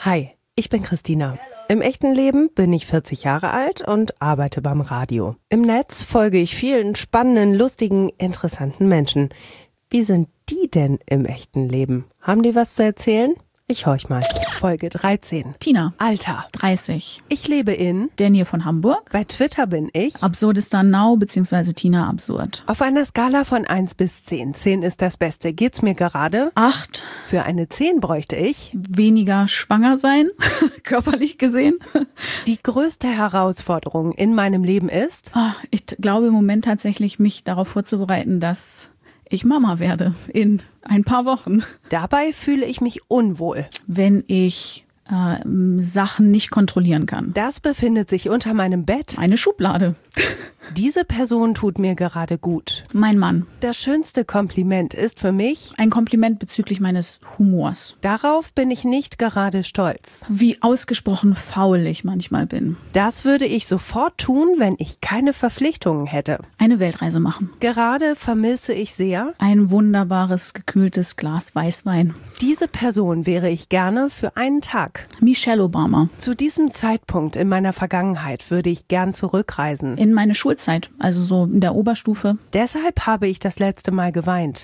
Hi, ich bin Christina. Im echten Leben bin ich 40 Jahre alt und arbeite beim Radio. Im Netz folge ich vielen spannenden, lustigen, interessanten Menschen. Wie sind die denn im echten Leben? Haben die was zu erzählen? Ich horch mal. Folge 13. Tina. Alter. 30. Ich lebe in Der Nähe von Hamburg. Bei Twitter bin ich Absurdistan Now bzw. Tina Absurd. Auf einer Skala von 1 bis 10. 10 ist das Beste. Geht's mir gerade? 8. Für eine 10 bräuchte ich Weniger schwanger sein, körperlich gesehen. Die größte Herausforderung in meinem Leben ist? Ich glaube im Moment tatsächlich, mich darauf vorzubereiten, dass ich Mama werde in ein paar Wochen. Dabei fühle ich mich unwohl. Wenn ich Sachen nicht kontrollieren kann. Das befindet sich unter meinem Bett. Eine Schublade. Diese Person tut mir gerade gut. Mein Mann. Das schönste Kompliment ist für mich ein Kompliment bezüglich meines Humors. Darauf bin ich nicht gerade stolz. Wie ausgesprochen faul ich manchmal bin. Das würde ich sofort tun, wenn ich keine Verpflichtungen hätte. Eine Weltreise machen. Gerade vermisse ich sehr ein wunderbares, gekühltes Glas Weißwein. Diese Person wäre ich gerne für einen Tag. Michelle Obama. Zu diesem Zeitpunkt in meiner Vergangenheit würde ich gern zurückreisen. In meine Schulzeit, also so in der Oberstufe. Deshalb habe ich das letzte Mal geweint.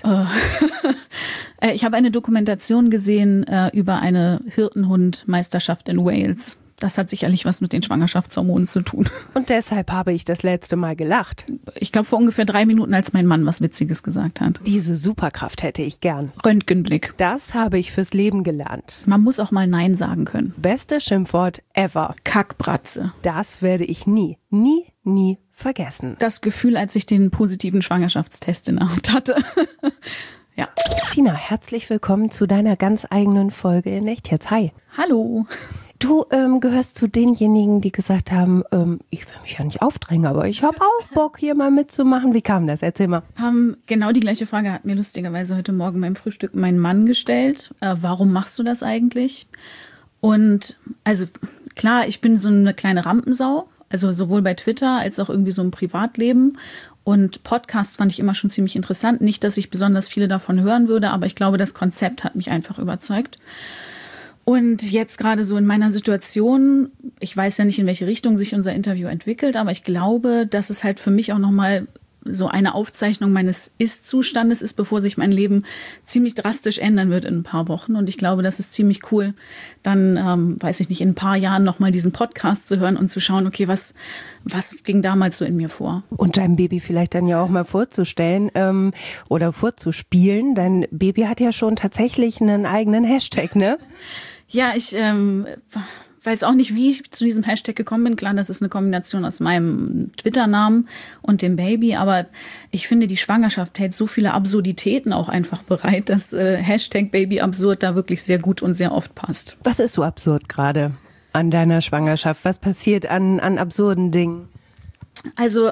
Ich habe eine Dokumentation gesehen über eine Hirtenhund-Meisterschaft in Wales. Das hat sicherlich was mit den Schwangerschaftshormonen zu tun. Und deshalb habe ich das letzte Mal gelacht. Ich glaube vor ungefähr 3 Minuten, als mein Mann was Witziges gesagt hat. Diese Superkraft hätte ich gern. Röntgenblick. Das habe ich fürs Leben gelernt. Man muss auch mal Nein sagen können. Beste Schimpfwort ever. Kackbratze. Das werde ich nie vergessen. Das Gefühl, als ich den positiven Schwangerschaftstest in der Hand hatte. Ja. Tina, herzlich willkommen zu deiner ganz eigenen Folge in Echt jetzt. Hi. Hallo. Du gehörst zu denjenigen, die gesagt haben, ich will mich ja nicht aufdrängen, aber ich habe auch Bock, hier mal mitzumachen. Wie kam das? Erzähl mal. Genau die gleiche Frage hat mir lustigerweise heute Morgen beim Frühstück mein Mann gestellt. Warum machst du das eigentlich? Und also klar, ich bin so eine kleine Rampensau, also sowohl bei Twitter als auch irgendwie so im Privatleben. Und Podcasts fand ich immer schon ziemlich interessant. Nicht, dass ich besonders viele davon hören würde, aber ich glaube, das Konzept hat mich einfach überzeugt. Und jetzt gerade so in meiner Situation, ich weiß ja nicht, in welche Richtung sich unser Interview entwickelt, aber ich glaube, dass es halt für mich auch nochmal so eine Aufzeichnung meines Ist-Zustandes ist, bevor sich mein Leben ziemlich drastisch ändern wird in ein paar Wochen. Und ich glaube, das ist ziemlich cool, dann, weiß ich nicht, in ein paar Jahren nochmal diesen Podcast zu hören und zu schauen, okay, was ging damals so in mir vor? Und deinem Baby vielleicht dann ja auch mal vorzustellen oder vorzuspielen. Dein Baby hat ja schon tatsächlich einen eigenen Hashtag, ne? Ja, ich weiß auch nicht, wie ich zu diesem Hashtag gekommen bin. Klar, das ist eine Kombination aus meinem Twitter-Namen und dem Baby. Aber ich finde, die Schwangerschaft hält so viele Absurditäten auch einfach bereit, dass Hashtag Baby absurd da wirklich sehr gut und sehr oft passt. Was ist so absurd gerade an deiner Schwangerschaft? Was passiert an absurden Dingen? Also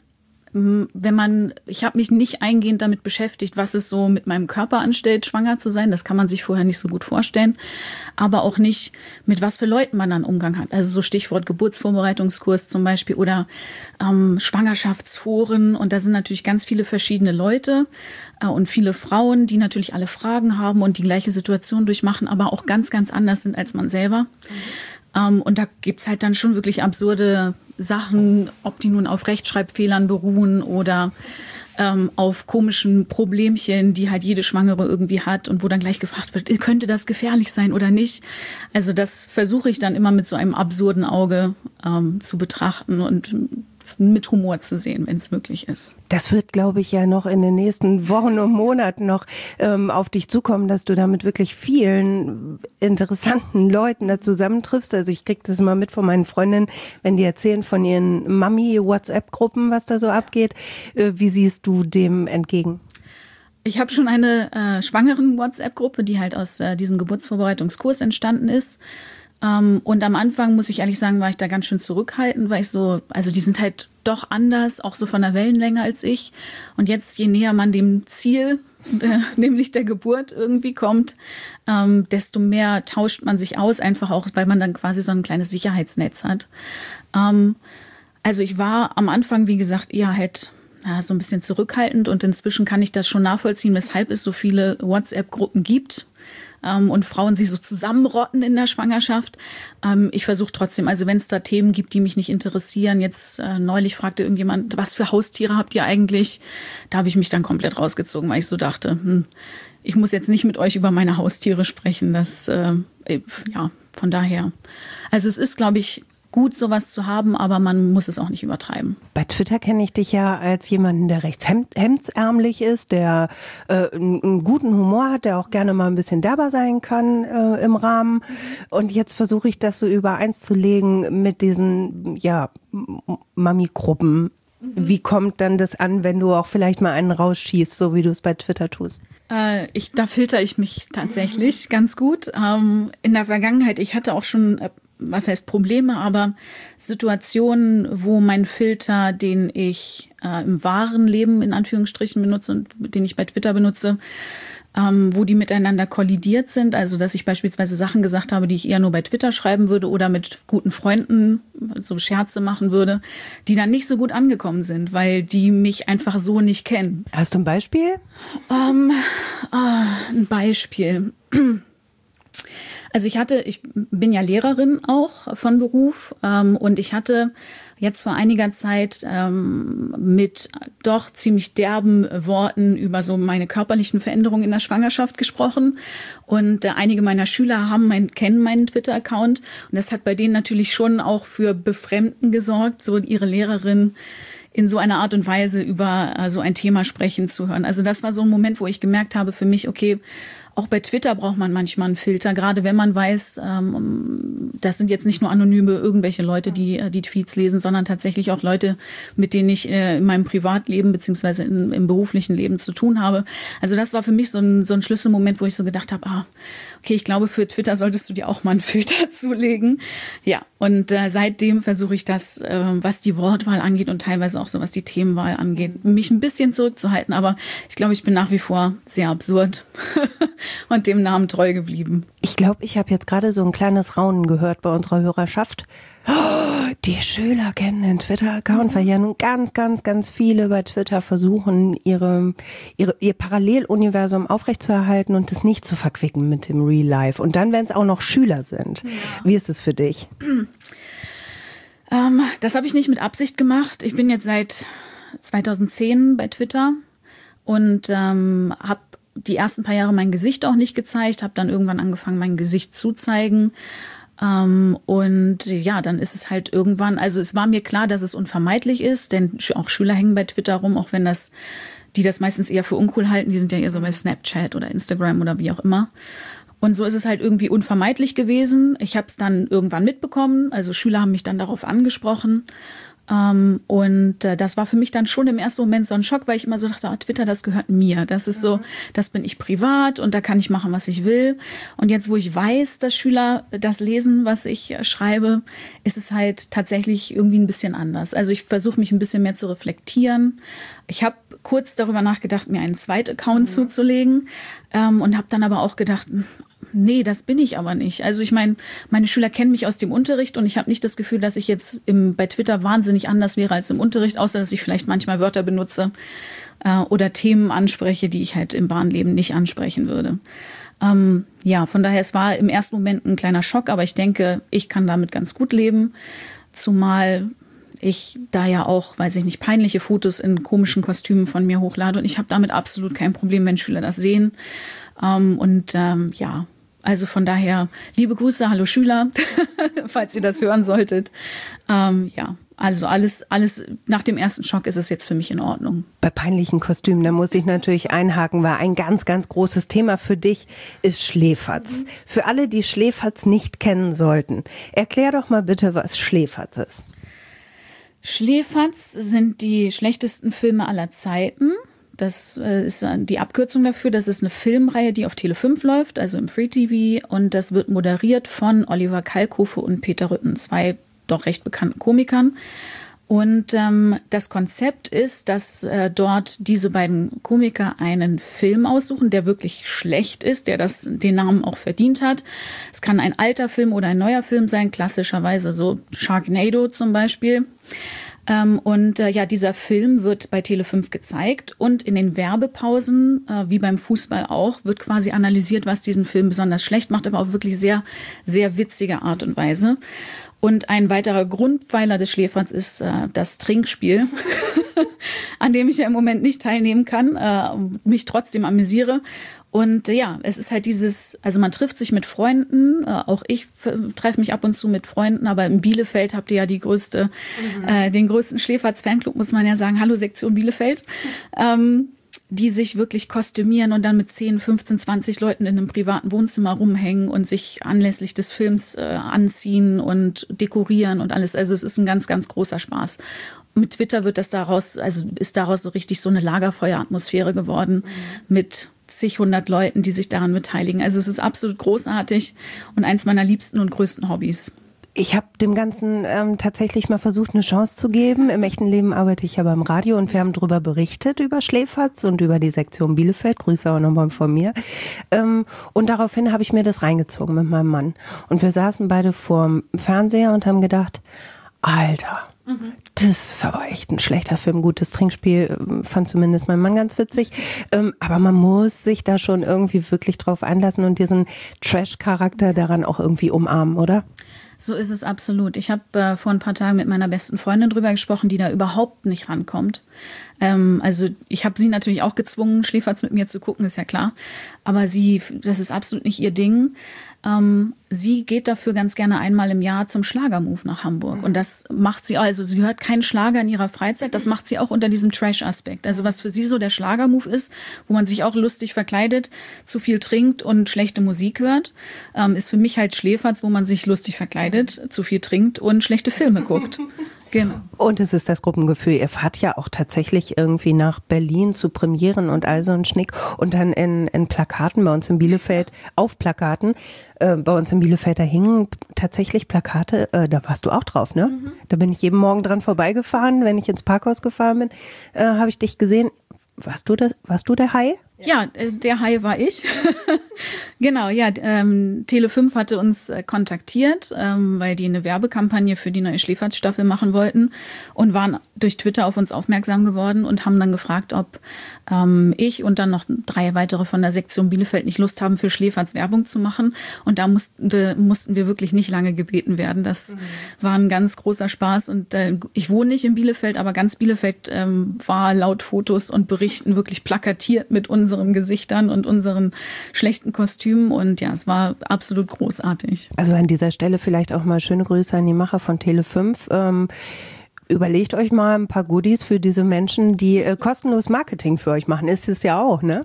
ich habe mich nicht eingehend damit beschäftigt, was es so mit meinem Körper anstellt, schwanger zu sein. Das kann man sich vorher nicht so gut vorstellen. Aber auch nicht, mit was für Leuten man dann Umgang hat. Also so Stichwort Geburtsvorbereitungskurs zum Beispiel oder Schwangerschaftsforen. Und da sind natürlich ganz viele verschiedene Leute und viele Frauen, die natürlich alle Fragen haben und die gleiche Situation durchmachen, aber auch ganz, ganz anders sind als man selber. Und da gibt's halt dann schon wirklich absurde Sachen, ob die nun auf Rechtschreibfehlern beruhen oder auf komischen Problemchen, die halt jede Schwangere irgendwie hat und wo dann gleich gefragt wird, könnte das gefährlich sein oder nicht? Also das versuche ich dann immer mit so einem absurden Auge zu betrachten und mit Humor zu sehen, wenn es möglich ist. Das wird, glaube ich, ja noch in den nächsten Wochen und Monaten noch auf dich zukommen, dass du da mit wirklich vielen interessanten Leuten da zusammentriffst. Also ich kriege das immer mit von meinen Freundinnen, wenn die erzählen von ihren Mami-WhatsApp-Gruppen, was da so abgeht. Wie siehst du dem entgegen? Ich habe schon eine Schwangeren-WhatsApp-Gruppe, die halt aus diesem Geburtsvorbereitungskurs entstanden ist. Und am Anfang, muss ich ehrlich sagen, war ich da ganz schön zurückhaltend, weil also die sind halt doch anders, auch so von der Wellenlänge als ich. Und jetzt, je näher man dem Ziel, nämlich der Geburt irgendwie kommt, desto mehr tauscht man sich aus, einfach auch, weil man dann quasi so ein kleines Sicherheitsnetz hat. Also ich war am Anfang, wie gesagt, eher halt so ein bisschen zurückhaltend und inzwischen kann ich das schon nachvollziehen, weshalb es so viele WhatsApp-Gruppen gibt. Und Frauen sich so zusammenrotten in der Schwangerschaft. Ich versuche trotzdem, also wenn es da Themen gibt, die mich nicht interessieren, jetzt neulich fragte irgendjemand, was für Haustiere habt ihr eigentlich? Da habe ich mich dann komplett rausgezogen, weil ich so dachte, ich muss jetzt nicht mit euch über meine Haustiere sprechen. Von daher. Also es ist, glaube ich, gut, sowas zu haben, aber man muss es auch nicht übertreiben. Bei Twitter kenne ich dich ja als jemanden, der recht hemdsärmlich ist, der einen guten Humor hat, der auch gerne mal ein bisschen derber sein kann im Rahmen. Und jetzt versuche ich das so übereins zu legen mit diesen, Mami-Gruppen. Wie kommt dann das an, wenn du auch vielleicht mal einen rausschießt, so wie du es bei Twitter tust? Da filter ich mich tatsächlich ganz gut. In der Vergangenheit, ich hatte auch schon was heißt Probleme, aber Situationen, wo mein Filter, den ich im wahren Leben in Anführungsstrichen benutze und den ich bei Twitter benutze, wo die miteinander kollidiert sind. Also, dass ich beispielsweise Sachen gesagt habe, die ich eher nur bei Twitter schreiben würde oder mit guten Freunden so Scherze machen würde, die dann nicht so gut angekommen sind, weil die mich einfach so nicht kennen. Hast du ein Beispiel? Ein Beispiel. Also ich bin ja Lehrerin auch von Beruf und ich hatte jetzt vor einiger Zeit mit doch ziemlich derben Worten über so meine körperlichen Veränderungen in der Schwangerschaft gesprochen. Und einige meiner Schüler kennen meinen Twitter-Account. Und das hat bei denen natürlich schon auch für Befremden gesorgt, so ihre Lehrerin in so einer Art und Weise über so ein Thema sprechen zu hören. Also das war so ein Moment, wo ich gemerkt habe für mich, okay, auch bei Twitter braucht man manchmal einen Filter, gerade wenn man weiß, das sind jetzt nicht nur anonyme irgendwelche Leute, die die Tweets lesen, sondern tatsächlich auch Leute, mit denen ich in meinem Privatleben beziehungsweise im beruflichen Leben zu tun habe. Also das war für mich so ein Schlüsselmoment, wo ich so gedacht habe, okay, ich glaube, für Twitter solltest du dir auch mal einen Filter zulegen. Ja, und seitdem versuche ich das, was die Wortwahl angeht und teilweise auch so, was die Themenwahl angeht, mich ein bisschen zurückzuhalten. Aber ich glaube, ich bin nach wie vor sehr absurd und dem Namen treu geblieben. Ich glaube, ich habe jetzt gerade so ein kleines Raunen gehört bei unserer Hörerschaft. Oh, die Schüler kennen den Twitter-Account, weil ja nun ganz, ganz, ganz viele bei Twitter versuchen, ihr Paralleluniversum aufrechtzuerhalten und das nicht zu verquicken mit dem Real Life. Und dann, wenn es auch noch Schüler sind. Ja. Wie ist es für dich? Das habe ich nicht mit Absicht gemacht. Ich bin jetzt seit 2010 bei Twitter und habe die ersten paar Jahre mein Gesicht auch nicht gezeigt, habe dann irgendwann angefangen, mein Gesicht zu zeigen. Und ja, dann ist es halt irgendwann, also es war mir klar, dass es unvermeidlich ist, denn auch Schüler hängen bei Twitter rum, auch wenn die das meistens eher für uncool halten, die sind ja eher so bei Snapchat oder Instagram oder wie auch immer. Und so ist es halt irgendwie unvermeidlich gewesen. Ich habe es dann irgendwann mitbekommen, also Schüler haben mich dann darauf angesprochen. Und das war für mich dann schon im ersten Moment so ein Schock, weil ich immer so dachte, Twitter, das gehört mir. Das ist so, das bin ich privat und da kann ich machen, was ich will. Und jetzt, wo ich weiß, dass Schüler das lesen, was ich schreibe, ist es halt tatsächlich irgendwie ein bisschen anders. Also ich versuche mich ein bisschen mehr zu reflektieren. Ich habe kurz darüber nachgedacht, mir einen zweiten Account zuzulegen und habe dann aber auch gedacht, nee, das bin ich aber nicht. Also ich meine Schüler kennen mich aus dem Unterricht und ich habe nicht das Gefühl, dass ich jetzt bei Twitter wahnsinnig anders wäre als im Unterricht, außer dass ich vielleicht manchmal Wörter benutze oder Themen anspreche, die ich halt im wahren Leben nicht ansprechen würde. Ja, von daher, es war im ersten Moment ein kleiner Schock, aber ich denke, ich kann damit ganz gut leben, zumal ich da ja auch, weiß ich nicht, peinliche Fotos in komischen Kostümen von mir hochlade und ich habe damit absolut kein Problem, wenn Schüler das sehen. Ja, also von daher, liebe Grüße, hallo Schüler, falls ihr das hören solltet. Ja, also alles nach dem ersten Schock ist es jetzt für mich in Ordnung. Bei peinlichen Kostümen, da muss ich natürlich einhaken, weil ein ganz, ganz großes Thema für dich ist Schläferz. Für alle, die Schläferz nicht kennen sollten, erklär doch mal bitte, was Schläferz ist. Schläferz sind die schlechtesten Filme aller Zeiten. Das ist die Abkürzung dafür. Das ist eine Filmreihe, die auf Tele 5 läuft, also im Free TV. Und das wird moderiert von Oliver Kalkofe und Peter Rütten, zwei doch recht bekannten Komikern. Und das Konzept ist, dass dort diese beiden Komiker einen Film aussuchen, der wirklich schlecht ist, der den Namen auch verdient hat. Es kann ein alter Film oder ein neuer Film sein, klassischerweise so Sharknado zum Beispiel. Dieser Film wird bei Tele5 gezeigt und in den Werbepausen, wie beim Fußball auch, wird quasi analysiert, was diesen Film besonders schlecht macht, aber auf wirklich sehr, sehr witzige Art und Weise. Und ein weiterer Grundpfeiler des Schläferz ist das Trinkspiel, an dem ich ja im Moment nicht teilnehmen kann, mich trotzdem amüsiere. Und es ist halt also man trifft sich mit Freunden, auch ich treffe mich ab und zu mit Freunden, aber in Bielefeld habt ihr ja den größten Schläferz-Fanclub, muss man ja sagen. Hallo Sektion Bielefeld. Die sich wirklich kostümieren und dann mit 10, 15, 20 Leuten in einem privaten Wohnzimmer rumhängen und sich anlässlich des Films anziehen und dekorieren und alles. Also es ist ein ganz, ganz großer Spaß. Mit Twitter ist daraus so richtig so eine Lagerfeueratmosphäre geworden mit zig, 100 Leuten, die sich daran beteiligen. Also es ist absolut großartig und eins meiner liebsten und größten Hobbys. Ich habe dem Ganzen tatsächlich mal versucht, eine Chance zu geben. Im echten Leben arbeite ich aber im Radio und wir haben darüber berichtet, über Schläferz und über die Sektion Bielefeld. Grüße auch nochmal von mir. Und daraufhin habe ich mir das reingezogen mit meinem Mann. Und wir saßen beide vorm Fernseher und haben gedacht, Alter, das ist aber echt ein schlechter Film. Gutes Trinkspiel fand zumindest mein Mann ganz witzig. Aber man muss sich da schon irgendwie wirklich drauf einlassen und diesen Trash-Charakter daran auch irgendwie umarmen, oder? So ist es absolut. Ich habe vor ein paar Tagen mit meiner besten Freundin drüber gesprochen, die da überhaupt nicht rankommt. Also ich habe sie natürlich auch gezwungen, Schläferz mit mir zu gucken, ist ja klar. Aber das ist absolut nicht ihr Ding. Sie geht dafür ganz gerne einmal im Jahr zum Schlagermove nach Hamburg. Und das macht sie, also sie hört keinen Schlager in ihrer Freizeit, das macht sie auch unter diesem Trash-Aspekt. Also was für sie so der Schlagermove ist, wo man sich auch lustig verkleidet, zu viel trinkt und schlechte Musik hört, ist für mich halt Schläferz, wo man sich lustig verkleidet, zu viel trinkt und schlechte Filme guckt. Genau. Und es ist das Gruppengefühl. Ihr fahrt ja auch tatsächlich irgendwie nach Berlin zu Premieren und all so ein Schnick und dann in Plakaten bei uns in Bielefeld, auf Plakaten, bei uns in Bielefeld, da hingen tatsächlich Plakate, da warst du auch drauf, ne? Mhm. Da bin ich jeden Morgen dran vorbeigefahren, wenn ich ins Parkhaus gefahren bin, habe ich dich gesehen. Warst du der Hai? Ja, der Hai war ich. Genau, ja. Tele5 hatte uns kontaktiert, weil die eine Werbekampagne für die neue Schläferz-Staffel machen wollten und waren durch Twitter auf uns aufmerksam geworden und haben dann gefragt, ob ich und dann noch 3 weitere von der Sektion Bielefeld nicht Lust haben, für Schläferz Werbung zu machen. Und da mussten wir wirklich nicht lange gebeten werden. Das war ein ganz großer Spaß. Und ich wohne nicht in Bielefeld, aber ganz Bielefeld war laut Fotos und Berichten wirklich plakatiert mit unseren Gesichtern und unseren schlechten Kostümen. Und ja, es war absolut großartig. Also an dieser Stelle vielleicht auch mal schöne Grüße an die Macher von Tele5. Überlegt euch mal ein paar Goodies für diese Menschen, die kostenlos Marketing für euch machen. Ist es ja auch, ne?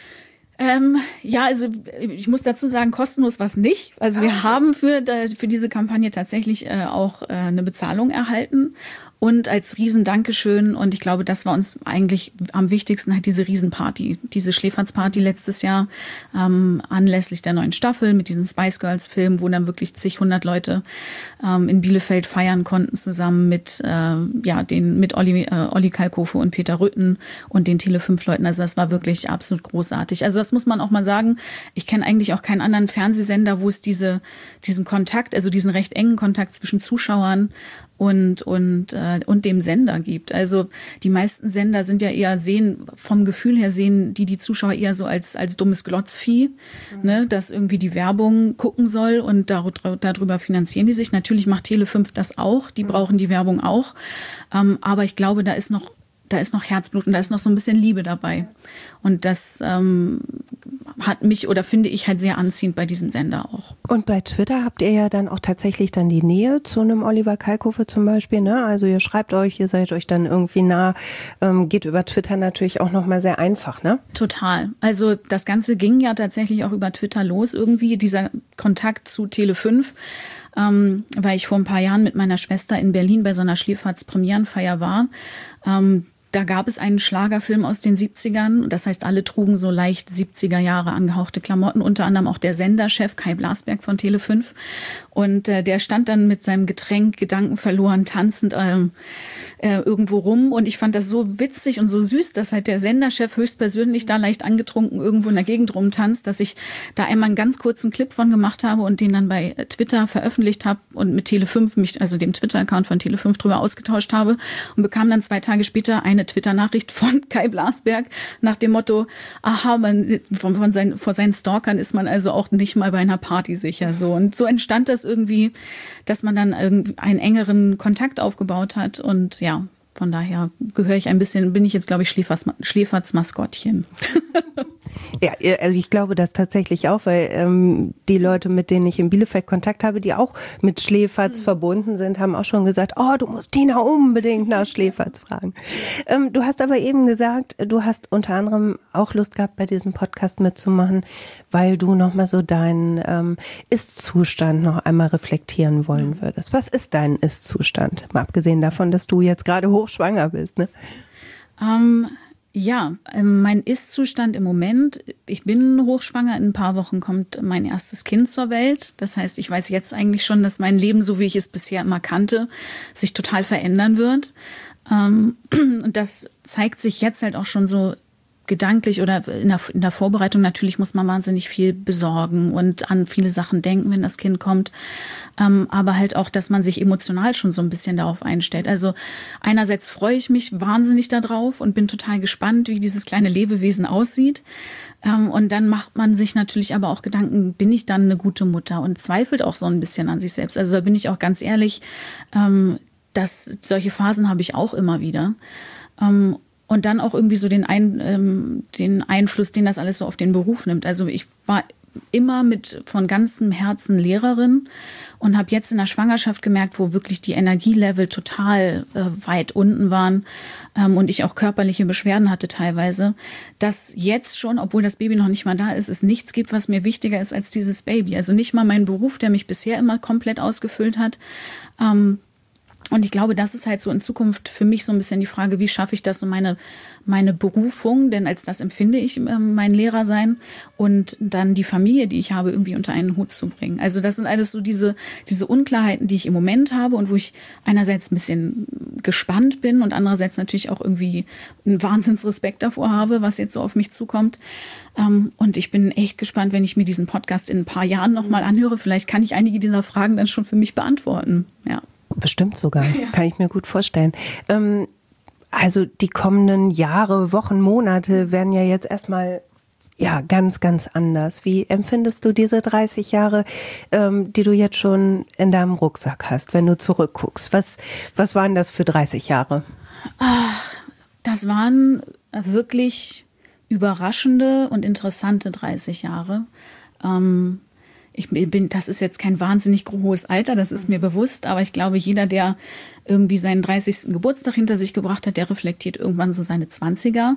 Also ich muss dazu sagen, kostenlos was nicht. Also wir haben für diese Kampagne tatsächlich auch eine Bezahlung erhalten. Und als Riesen-Dankeschön, und ich glaube, das war uns eigentlich am wichtigsten, halt diese Riesenparty, diese Schläferz-Party letztes Jahr, anlässlich der neuen Staffel mit diesem Spice Girls-Film, wo dann wirklich zig, 100 Leute in Bielefeld feiern konnten, zusammen mit Olli Kalkofe und Peter Rütten und den Tele5-Leuten. Also das war wirklich absolut großartig. Also das muss man auch mal sagen. Ich kenne eigentlich auch keinen anderen Fernsehsender, wo es diesen Kontakt, also diesen recht engen Kontakt zwischen Zuschauern und dem Sender gibt. Also die meisten Sender sind ja eher vom Gefühl her sehen die Zuschauer eher so als dummes Glotzvieh, ne, das irgendwie die Werbung gucken soll und darüber finanzieren die sich. Natürlich macht Tele5 das auch, die brauchen die Werbung auch. Aber ich glaube, da ist noch Herzblut und da ist noch so ein bisschen Liebe dabei. Und das hat mich oder finde ich halt sehr anziehend bei diesem Sender auch. Und bei Twitter habt ihr ja dann auch tatsächlich dann die Nähe zu einem Oliver Kalkofe zum Beispiel, ne? Also ihr schreibt euch, ihr seid euch dann irgendwie nah, geht über Twitter natürlich auch nochmal sehr einfach, ne? Total. Also das Ganze ging ja tatsächlich auch über Twitter los irgendwie, dieser Kontakt zu Tele5. Weil ich vor ein paar Jahren mit meiner Schwester in Berlin bei so einer Schläferz-Premierenfeier war. Da gab es einen Schlagerfilm aus den 70ern. Das heißt, alle trugen so leicht 70er Jahre angehauchte Klamotten, unter anderem auch der Senderchef Kai Blasberg von Tele5. Und der stand dann mit seinem Getränk gedankenverloren, tanzend irgendwo rum. Und ich fand das so witzig und so süß, dass halt der Senderchef höchstpersönlich da leicht angetrunken irgendwo in der Gegend rumtanzt, dass ich da einmal einen ganz kurzen Clip von gemacht habe und den dann bei Twitter veröffentlicht habe und mit Tele5 also dem Twitter-Account von Tele5 drüber ausgetauscht habe und bekam dann 2 Tage später eine Twitter-Nachricht von Kai Blasberg nach dem Motto, aha, vor seinen Stalkern ist man also auch nicht mal bei einer Party sicher. So. Und so entstand das irgendwie, dass man dann irgendwie einen engeren Kontakt aufgebaut hat. Und ja, von daher bin ich jetzt, glaube ich, Schläferts Maskottchen. Ja, also ich glaube das tatsächlich auch, weil die Leute, mit denen ich in Bielefeld Kontakt habe, die auch mit Schläferz verbunden sind, haben auch schon gesagt, oh, du musst Tina unbedingt nach Schläferz fragen. Du hast aber eben gesagt, du hast unter anderem auch Lust gehabt, bei diesem Podcast mitzumachen, weil du nochmal so deinen Ist-Zustand noch einmal reflektieren wollen würdest. Was ist dein Ist-Zustand? Mal abgesehen davon, dass du jetzt gerade hochschwanger bist, ne? Ja, mein Ist-Zustand im Moment, ich bin hochschwanger, in ein paar Wochen kommt mein erstes Kind zur Welt. Das heißt, ich weiß jetzt eigentlich schon, dass mein Leben, so wie ich es bisher immer kannte, sich total verändern wird. Und das zeigt sich jetzt halt auch schon so gedanklich oder in der Vorbereitung. Natürlich muss man wahnsinnig viel besorgen und an viele Sachen denken, wenn das Kind kommt. Aber halt auch, dass man sich emotional schon so ein bisschen darauf einstellt. Also einerseits freue ich mich wahnsinnig darauf und bin total gespannt, wie dieses kleine Lebewesen aussieht. Und dann macht man sich natürlich aber auch Gedanken, bin ich dann eine gute Mutter? Und zweifelt auch so ein bisschen an sich selbst. Also da bin ich auch ganz ehrlich, dass solche Phasen habe ich auch immer wieder. Und dann auch irgendwie so den Einfluss, den das alles so auf den Beruf nimmt. Also ich war immer von ganzem Herzen Lehrerin und habe jetzt in der Schwangerschaft gemerkt, wo wirklich die Energielevel total weit unten waren und ich auch körperliche Beschwerden hatte teilweise, dass jetzt schon, obwohl das Baby noch nicht mal da ist, es nichts gibt, was mir wichtiger ist als dieses Baby. Also nicht mal mein Beruf, der mich bisher immer komplett ausgefüllt hat. Und ich glaube, das ist halt so in Zukunft für mich so ein bisschen die Frage, wie schaffe ich das, so meine Berufung, denn als das empfinde ich mein Lehrersein und dann die Familie, die ich habe, irgendwie unter einen Hut zu bringen. Also das sind alles so diese Unklarheiten, die ich im Moment habe und wo ich einerseits ein bisschen gespannt bin und andererseits natürlich auch irgendwie einen Wahnsinnsrespekt davor habe, was jetzt so auf mich zukommt. Und ich bin echt gespannt, wenn ich mir diesen Podcast in ein paar Jahren nochmal anhöre. Vielleicht kann ich einige dieser Fragen dann schon für mich beantworten. Ja. Bestimmt sogar, kann ich mir gut vorstellen. Also die kommenden Jahre, Wochen, Monate werden ja jetzt erstmal ganz, ganz anders. Wie empfindest du diese 30 Jahre, die du jetzt schon in deinem Rucksack hast, wenn du zurückguckst? Was waren das für 30 Jahre? Das waren wirklich überraschende und interessante 30 Jahre. Das ist jetzt kein wahnsinnig hohes Alter, das ist mir bewusst, aber ich glaube, jeder, der irgendwie seinen 30. Geburtstag hinter sich gebracht hat, der reflektiert irgendwann so seine 20er.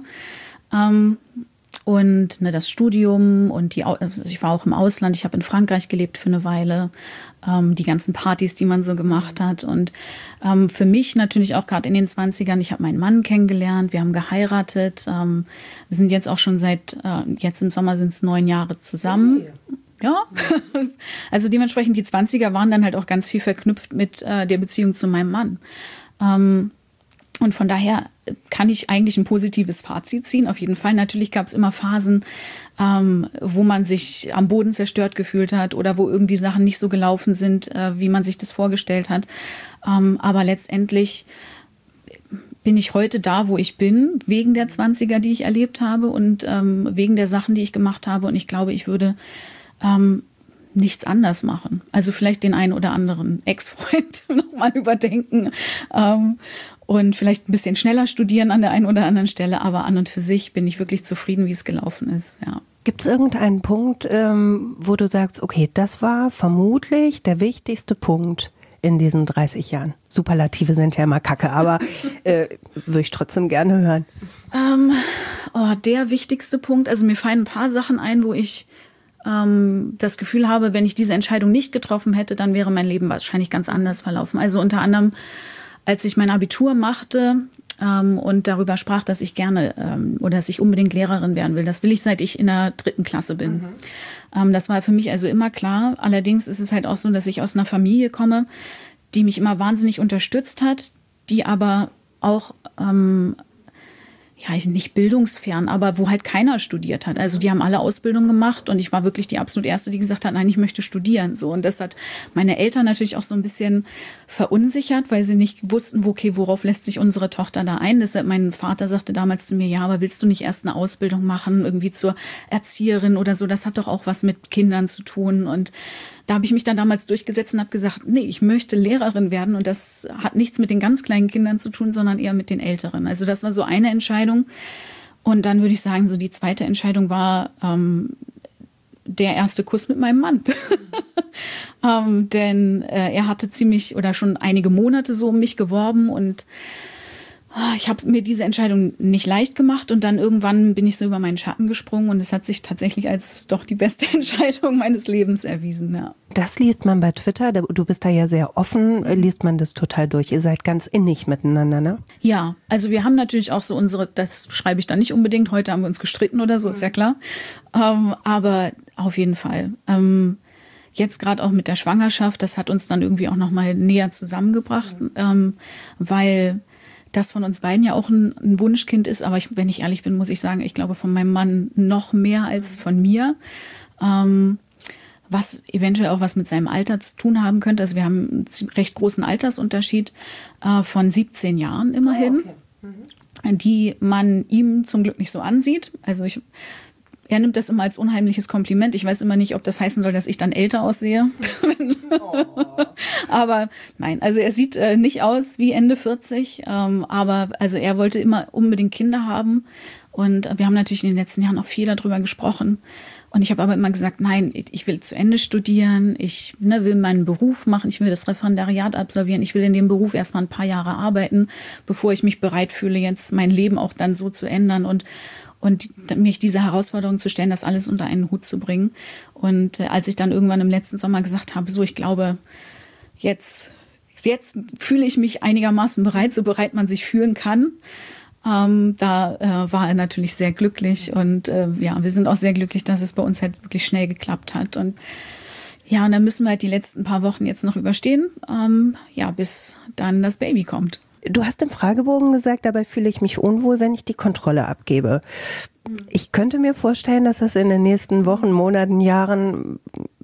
Und das Studium und ich war auch im Ausland, ich habe in Frankreich gelebt für eine Weile, die ganzen Partys, die man so gemacht hat. Und für mich natürlich auch gerade in den 20ern, ich habe meinen Mann kennengelernt, wir haben geheiratet, wir sind jetzt auch schon jetzt im Sommer sind es 9 Jahre zusammen. Ja, also dementsprechend die 20er waren dann halt auch ganz viel verknüpft mit der Beziehung zu meinem Mann. Und von daher kann ich eigentlich ein positives Fazit ziehen. Auf jeden Fall. Natürlich gab es immer Phasen, wo man sich am Boden zerstört gefühlt hat oder wo irgendwie Sachen nicht so gelaufen sind, wie man sich das vorgestellt hat. Aber letztendlich bin ich heute da, wo ich bin, wegen der 20er, die ich erlebt habe und wegen der Sachen, die ich gemacht habe. Und ich glaube, ich würde nichts anders machen. Also vielleicht den einen oder anderen Ex-Freund nochmal überdenken und vielleicht ein bisschen schneller studieren an der einen oder anderen Stelle. Aber an und für sich bin ich wirklich zufrieden, wie es gelaufen ist. Ja. Gibt es irgendeinen Punkt, wo du sagst, okay, das war vermutlich der wichtigste Punkt in diesen 30 Jahren? Superlative sind ja immer Kacke, aber würde ich trotzdem gerne hören. Der wichtigste Punkt, also mir fallen ein paar Sachen ein, wo ich das Gefühl habe, wenn ich diese Entscheidung nicht getroffen hätte, dann wäre mein Leben wahrscheinlich ganz anders verlaufen. Also unter anderem, als ich mein Abitur machte, und darüber sprach, dass ich gerne oder dass ich unbedingt Lehrerin werden will. Das will ich, seit ich in der 3. Klasse bin. Das war für mich also immer klar. Allerdings ist es halt auch so, dass ich aus einer Familie komme, die mich immer wahnsinnig unterstützt hat, die aber auch nicht bildungsfern, aber wo halt keiner studiert hat. Also die haben alle Ausbildung gemacht und ich war wirklich die absolut Erste, die gesagt hat, nein, ich möchte studieren. So, und das hat meine Eltern natürlich auch so ein bisschen verunsichert, weil sie nicht wussten, worauf lässt sich unsere Tochter da ein. Deshalb mein Vater sagte damals zu mir, ja, aber willst du nicht erst eine Ausbildung machen, irgendwie zur Erzieherin oder so? Das hat doch auch was mit Kindern zu tun. Und da habe ich mich dann damals durchgesetzt und habe gesagt, nee, ich möchte Lehrerin werden. Und das hat nichts mit den ganz kleinen Kindern zu tun, sondern eher mit den Älteren. Also das war so eine Entscheidung. Und dann würde ich sagen, so die zweite Entscheidung war der erste Kuss mit meinem Mann. Denn er hatte schon einige Monate so um mich geworben und ich habe mir diese Entscheidung nicht leicht gemacht und dann irgendwann bin ich so über meinen Schatten gesprungen und es hat sich tatsächlich als doch die beste Entscheidung meines Lebens erwiesen. Ja. Das liest man bei Twitter, du bist da ja sehr offen, liest man das total durch. Ihr seid ganz innig miteinander, ne? Ja, also wir haben natürlich auch so das schreibe ich da nicht unbedingt, heute haben wir uns gestritten oder so, ist ja klar. Aber auf jeden Fall. Jetzt gerade auch mit der Schwangerschaft, das hat uns dann irgendwie auch nochmal näher zusammengebracht, weil das von uns beiden ja auch ein Wunschkind ist. Aber wenn ich ehrlich bin, muss ich sagen, ich glaube von meinem Mann noch mehr als von mir. Was eventuell auch was mit seinem Alter zu tun haben könnte. Also wir haben einen recht großen Altersunterschied von 17 Jahren immerhin, die man ihm zum Glück nicht so ansieht. Also er nimmt das immer als unheimliches Kompliment. Ich weiß immer nicht, ob das heißen soll, dass ich dann älter aussehe. Aber nein, also er sieht nicht aus wie Ende 40. Aber also er wollte immer unbedingt Kinder haben. Und wir haben natürlich in den letzten Jahren auch viel darüber gesprochen. Und ich habe aber immer gesagt, nein, ich will zu Ende studieren. Ich will meinen Beruf machen. Ich will das Referendariat absolvieren. Ich will in dem Beruf erstmal ein paar Jahre arbeiten, bevor ich mich bereit fühle, jetzt mein Leben auch dann so zu ändern und mich diese Herausforderung zu stellen, das alles unter einen Hut zu bringen. Und als ich dann irgendwann im letzten Sommer gesagt habe, so, ich glaube, jetzt fühle ich mich einigermaßen bereit, so bereit man sich fühlen kann. Da war er natürlich sehr glücklich und wir sind auch sehr glücklich, dass es bei uns halt wirklich schnell geklappt hat. Und ja, und dann müssen wir halt die letzten paar Wochen jetzt noch überstehen, bis dann das Baby kommt. Du hast im Fragebogen gesagt, dabei fühle ich mich unwohl, wenn ich die Kontrolle abgebe. Ich könnte mir vorstellen, dass das in den nächsten Wochen, Monaten, Jahren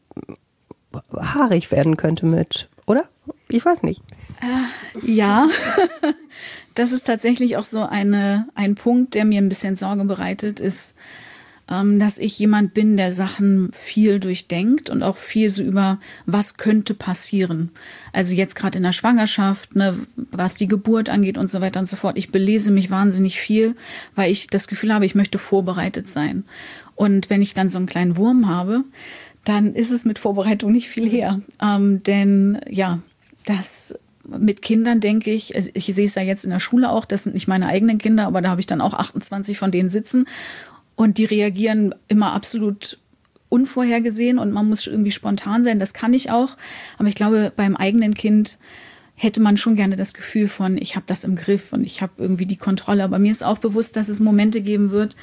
haarig werden könnte oder? Ich weiß nicht. Ja, das ist tatsächlich auch so ein Punkt, der mir ein bisschen Sorge bereitet, ist, dass ich jemand bin, der Sachen viel durchdenkt und auch viel so über, was könnte passieren. Also jetzt gerade in der Schwangerschaft, was die Geburt angeht und so weiter und so fort. Ich belese mich wahnsinnig viel, weil ich das Gefühl habe, ich möchte vorbereitet sein. Und wenn ich dann so einen kleinen Wurm habe, dann ist es mit Vorbereitung nicht viel her. Denn ja, das mit Kindern denke ich, also ich sehe es ja jetzt in der Schule auch, das sind nicht meine eigenen Kinder, aber da habe ich dann auch 28 von denen sitzen. Und die reagieren immer absolut unvorhergesehen und man muss irgendwie spontan sein. Das kann ich auch. Aber ich glaube, beim eigenen Kind hätte man schon gerne das Gefühl von, ich habe das im Griff und ich habe irgendwie die Kontrolle. Aber mir ist auch bewusst, dass es Momente geben wird,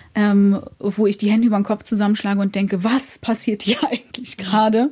wo ich die Hände über den Kopf zusammenschlage und denke, was passiert hier eigentlich gerade?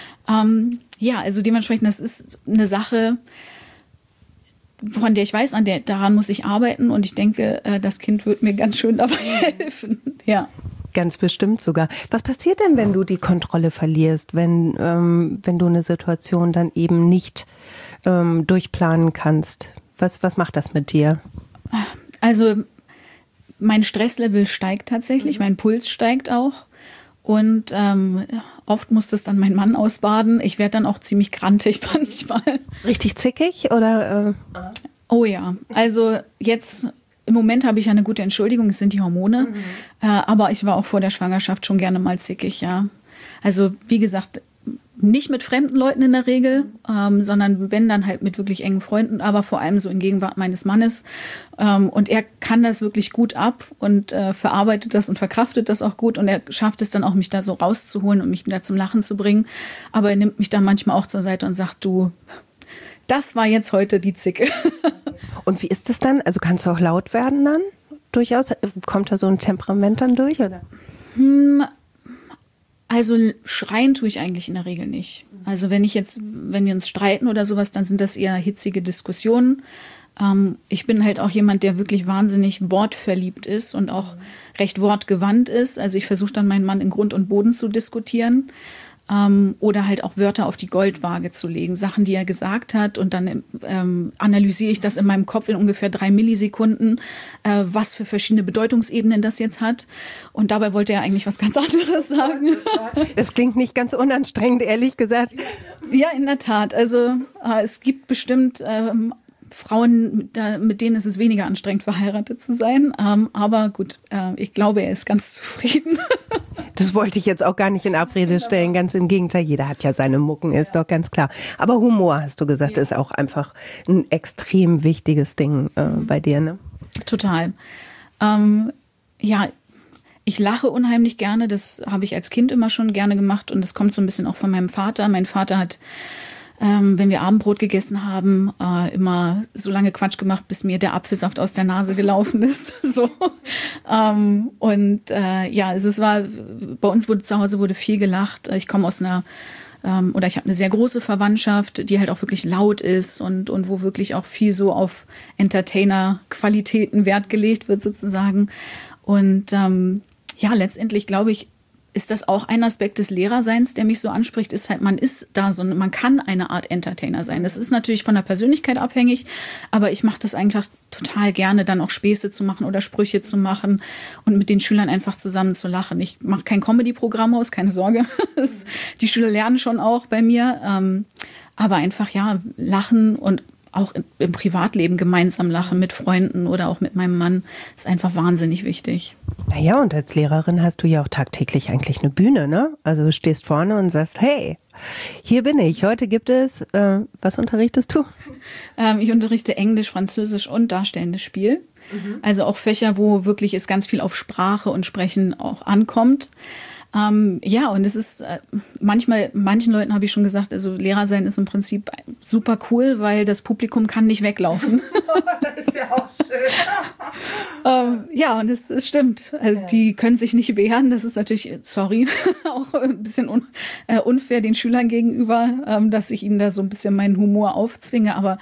Also dementsprechend, das ist eine Sache, von der ich weiß, daran muss ich arbeiten und ich denke, das Kind wird mir ganz schön dabei helfen. Ja. Ganz bestimmt sogar. Was passiert denn, wenn du die Kontrolle verlierst, wenn du eine Situation dann eben nicht durchplanen kannst? Was macht das mit dir? Also mein Stresslevel steigt tatsächlich, mein Puls steigt auch. Und oft muss das dann mein Mann ausbaden. Ich werde dann auch ziemlich grantig manchmal. Richtig zickig oder? Oh ja, also jetzt im Moment habe ich ja eine gute Entschuldigung, es sind die Hormone. Aber ich war auch vor der Schwangerschaft schon gerne mal zickig, ja. Also wie gesagt, nicht mit fremden Leuten in der Regel, sondern wenn dann halt mit wirklich engen Freunden, aber vor allem so in Gegenwart meines Mannes. Und er kann das wirklich gut ab und verarbeitet das und verkraftet das auch gut und er schafft es dann auch, mich da so rauszuholen und mich wieder zum Lachen zu bringen. Aber er nimmt mich dann manchmal auch zur Seite und sagt, du, das war jetzt heute die Zicke. Und wie ist es dann? Also kannst du auch laut werden dann? Durchaus? Kommt da so ein Temperament dann durch, oder? Also schreien tue ich eigentlich in der Regel nicht. Also wenn wir uns streiten oder sowas, dann sind das eher hitzige Diskussionen. Ich bin halt auch jemand, der wirklich wahnsinnig wortverliebt ist und auch recht wortgewandt ist. Also ich versuche dann meinen Mann in Grund und Boden zu diskutieren. Oder halt auch Wörter auf die Goldwaage zu legen, Sachen, die er gesagt hat, und dann analysiere ich das in meinem Kopf in ungefähr 3 Millisekunden, was für verschiedene Bedeutungsebenen das jetzt hat. Und dabei wollte er eigentlich was ganz anderes sagen. Das klingt nicht ganz unanstrengend, ehrlich gesagt. Ja, in der Tat. Also es gibt bestimmt Frauen, mit denen ist es weniger anstrengend, verheiratet zu sein. Aber gut, ich glaube, er ist ganz zufrieden. Das wollte ich jetzt auch gar nicht in Abrede stellen, ganz im Gegenteil. Jeder hat ja seine Mucken, ist doch ganz klar. Aber Humor, hast du gesagt, ist auch einfach ein extrem wichtiges Ding bei dir, ne? Total. Ja, ich lache unheimlich gerne. Das habe ich als Kind immer schon gerne gemacht. Und das kommt so ein bisschen auch von meinem Vater. Mein Vater hat, wenn wir Abendbrot gegessen haben, immer so lange Quatsch gemacht, bis mir der Apfelsaft aus der Nase gelaufen ist. So. Ja, es war, bei uns zu Hause wurde viel gelacht. Ich komme aus einer, oder ich habe eine sehr große Verwandtschaft, die halt auch wirklich laut ist und wo wirklich auch viel so auf Entertainer-Qualitäten Wert gelegt wird sozusagen. Und ja, letztendlich glaube ich, ist das auch ein Aspekt des Lehrerseins, der mich so anspricht, ist halt, man ist da so, man kann eine Art Entertainer sein. Das ist natürlich von der Persönlichkeit abhängig, aber ich mache das einfach total gerne, dann auch Späße zu machen oder Sprüche zu machen und mit den Schülern einfach zusammen zu lachen. Ich mache kein Comedy-Programm aus, keine Sorge. Die Schüler lernen schon auch bei mir, aber einfach, ja, lachen und auch im Privatleben gemeinsam lachen mit Freunden oder auch mit meinem Mann ist einfach wahnsinnig wichtig. Naja, und als Lehrerin hast du ja auch tagtäglich eigentlich eine Bühne, ne? Also du stehst vorne und sagst, hey, hier bin ich. Heute gibt es, was unterrichtest du? Ich unterrichte Englisch, Französisch und Darstellendes Spiel. Also auch Fächer, wo wirklich es ganz viel auf Sprache und Sprechen auch ankommt. Ja, und es ist manchmal, manchen Leuten habe ich schon gesagt, also Lehrer sein ist im Prinzip super cool, weil das Publikum kann nicht weglaufen. Das ist ja auch schön. Ja, und es stimmt. Also die können sich nicht wehren. Das ist natürlich, sorry, auch ein bisschen unfair den Schülern gegenüber, dass ich ihnen da so ein bisschen meinen Humor aufzwinge. Aber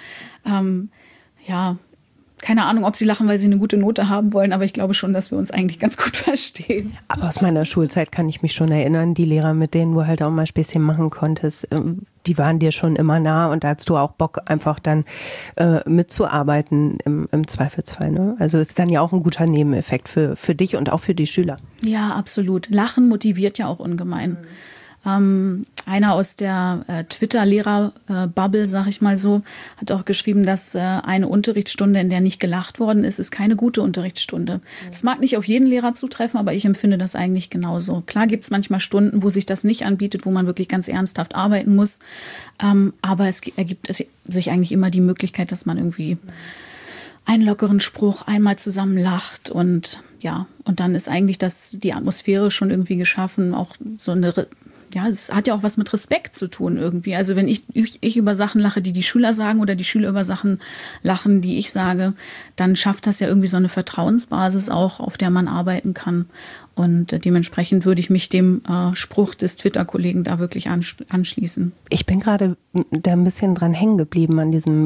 ja, keine Ahnung, ob sie lachen, weil sie eine gute Note haben wollen, aber ich glaube schon, dass wir uns eigentlich ganz gut verstehen. Aber aus meiner Schulzeit kann ich mich schon erinnern, die Lehrer, mit denen du halt auch mal Späßchen machen konntest, die waren dir schon immer nah und da hattest du auch Bock, einfach dann mitzuarbeiten im Zweifelsfall, ne? Also ist dann ja auch ein guter Nebeneffekt für dich und auch für die Schüler. Ja, absolut. Lachen motiviert ja auch ungemein. Einer aus der Twitter-Lehrer-Bubble, sag ich mal so, hat auch geschrieben, dass eine Unterrichtsstunde, in der nicht gelacht worden ist keine gute Unterrichtsstunde. Das mag nicht auf jeden Lehrer zutreffen, aber ich empfinde das eigentlich genauso. Klar gibt es manchmal Stunden, wo sich das nicht anbietet, wo man wirklich ganz ernsthaft arbeiten muss. Aber es ergibt sich eigentlich immer die Möglichkeit, dass man irgendwie einen lockeren Spruch einmal zusammen lacht und ja, und dann ist eigentlich die Atmosphäre schon irgendwie geschaffen, auch so eine. Ja, es hat ja auch was mit Respekt zu tun irgendwie. Also wenn ich über Sachen lache, die Schüler sagen oder die Schüler über Sachen lachen, die ich sage, dann schafft das ja irgendwie so eine Vertrauensbasis auch, auf der man arbeiten kann. Und dementsprechend würde ich mich dem Spruch des Twitter-Kollegen da wirklich anschließen. Ich bin gerade da ein bisschen dran hängen geblieben an diesem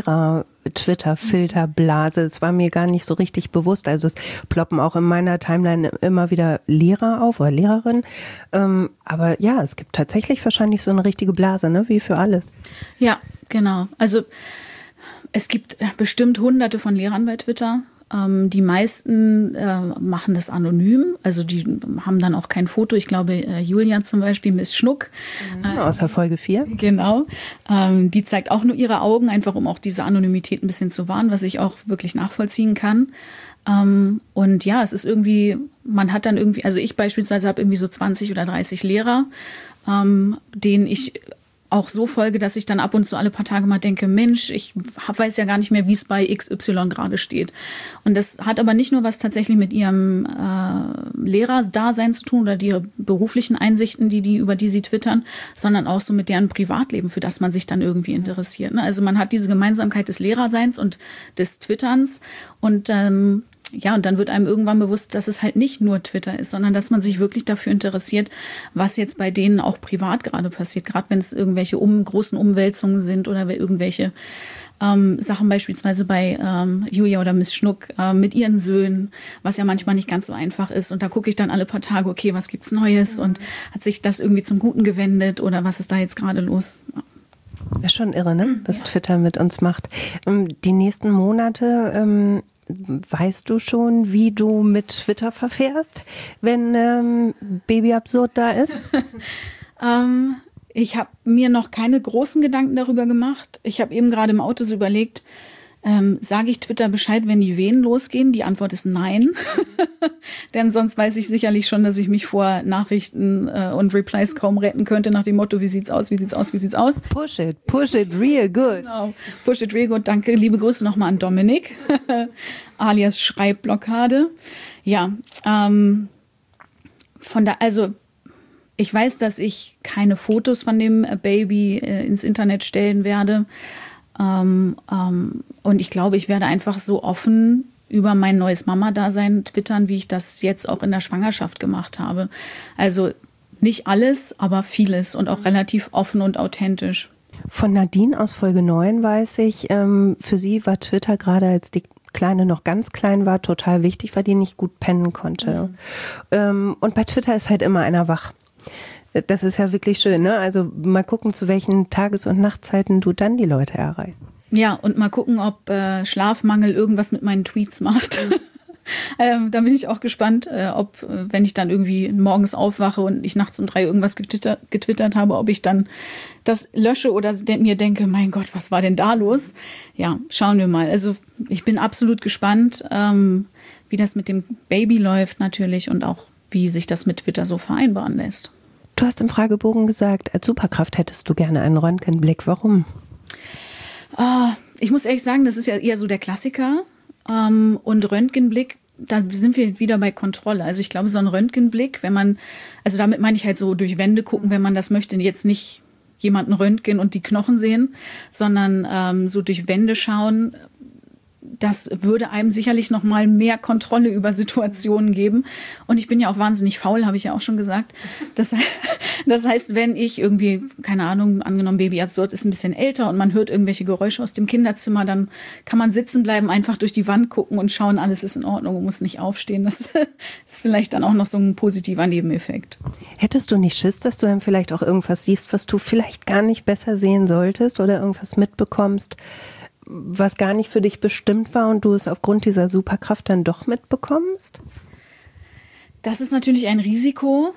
Lehrer-Twitter-Filterblase. Es war mir gar nicht so richtig bewusst. Also es ploppen auch in meiner Timeline immer wieder Lehrer auf oder Lehrerin. Aber ja, es gibt tatsächlich wahrscheinlich so eine richtige Blase, ne? Wie für alles. Ja, genau. Also es gibt bestimmt Hunderte von Lehrern bei Twitter. Die meisten machen das anonym, also die haben dann auch kein Foto. Ich glaube, Julia zum Beispiel, Miss Schnuck. Aus der Folge 4. Genau. Die zeigt auch nur ihre Augen, einfach um auch diese Anonymität ein bisschen zu wahren, was ich auch wirklich nachvollziehen kann. Und ja, es ist irgendwie, man hat dann irgendwie, also ich beispielsweise habe irgendwie so 20 oder 30 Lehrer, denen ich auch so folge, dass ich dann ab und zu alle paar Tage mal denke, Mensch, ich weiß ja gar nicht mehr, wie es bei XY gerade steht. Und das hat aber nicht nur was tatsächlich mit ihrem Lehrerdasein zu tun oder die beruflichen Einsichten, über die sie twittern, sondern auch so mit deren Privatleben, für das man sich dann irgendwie interessiert. Ne? Also man hat diese Gemeinsamkeit des Lehrerseins und des Twitterns und und dann wird einem irgendwann bewusst, dass es halt nicht nur Twitter ist, sondern dass man sich wirklich dafür interessiert, was jetzt bei denen auch privat gerade passiert. Gerade wenn es irgendwelche großen Umwälzungen sind oder irgendwelche Sachen beispielsweise bei Julia oder Miss Schnuck mit ihren Söhnen, was ja manchmal nicht ganz so einfach ist. Und da gucke ich dann alle paar Tage, okay, was gibt's Neues? Und hat sich das irgendwie zum Guten gewendet oder was ist da jetzt gerade los? Ja, schon irre, ne? Was Twitter mit uns macht. Die nächsten Monate, weißt du schon, wie du mit Twitter verfährst, wenn Baby Absurd da ist? Ich habe mir noch keine großen Gedanken darüber gemacht. Ich habe eben gerade im Auto so überlegt, sage ich Twitter Bescheid, wenn die Wehen losgehen? Die Antwort ist nein. Denn sonst weiß ich sicherlich schon, dass ich mich vor Nachrichten und Replies kaum retten könnte, nach dem Motto, wie sieht's aus, wie sieht's aus, wie sieht's aus? Push it real good. Genau, push it real good. Danke, liebe Grüße nochmal an Dominik, alias Schreibblockade. Ja, also ich weiß, dass ich keine Fotos von dem Baby ins Internet stellen werde. Und ich glaube, ich werde einfach so offen über mein neues Mama-Dasein twittern, wie ich das jetzt auch in der Schwangerschaft gemacht habe. Also nicht alles, aber vieles und auch relativ offen und authentisch. Von Nadine aus Folge 9 weiß ich, für sie war Twitter gerade, als die Kleine noch ganz klein war, total wichtig, weil die nicht gut pennen konnte. Und bei Twitter ist halt immer einer wach. Das ist ja wirklich schön, ne? Also mal gucken, zu welchen Tages- und Nachtzeiten du dann die Leute erreichst. Ja, und mal gucken, ob Schlafmangel irgendwas mit meinen Tweets macht. Da bin ich auch gespannt, ob, wenn ich dann irgendwie morgens aufwache und ich nachts um 3 irgendwas getwittert habe, ob ich dann das lösche oder mir denke, mein Gott, was war denn da los? Ja, schauen wir mal. Also ich bin absolut gespannt, wie das mit dem Baby läuft natürlich und auch, wie sich das mit Twitter so vereinbaren lässt. Du hast im Fragebogen gesagt, als Superkraft hättest du gerne einen Röntgenblick. Warum? Ich muss ehrlich sagen, das ist ja eher so der Klassiker. Und Röntgenblick, da sind wir wieder bei Kontrolle. Also ich glaube, so ein Röntgenblick, also damit meine ich halt so durch Wände gucken, wenn man das möchte, jetzt nicht jemanden röntgen und die Knochen sehen, sondern so durch Wände schauen. Das würde einem sicherlich noch mal mehr Kontrolle über Situationen geben. Und ich bin ja auch wahnsinnig faul, habe ich ja auch schon gesagt. Das heißt, wenn ich irgendwie, keine Ahnung, angenommen Baby Absurd ist ein bisschen älter und man hört irgendwelche Geräusche aus dem Kinderzimmer, dann kann man sitzen bleiben, einfach durch die Wand gucken und schauen, alles ist in Ordnung und muss nicht aufstehen. Das ist vielleicht dann auch noch so ein positiver Nebeneffekt. Hättest du nicht Schiss, dass du dann vielleicht auch irgendwas siehst, was du vielleicht gar nicht besser sehen solltest oder irgendwas mitbekommst, was gar nicht für dich bestimmt war und du es aufgrund dieser Superkraft dann doch mitbekommst? Das ist natürlich ein Risiko.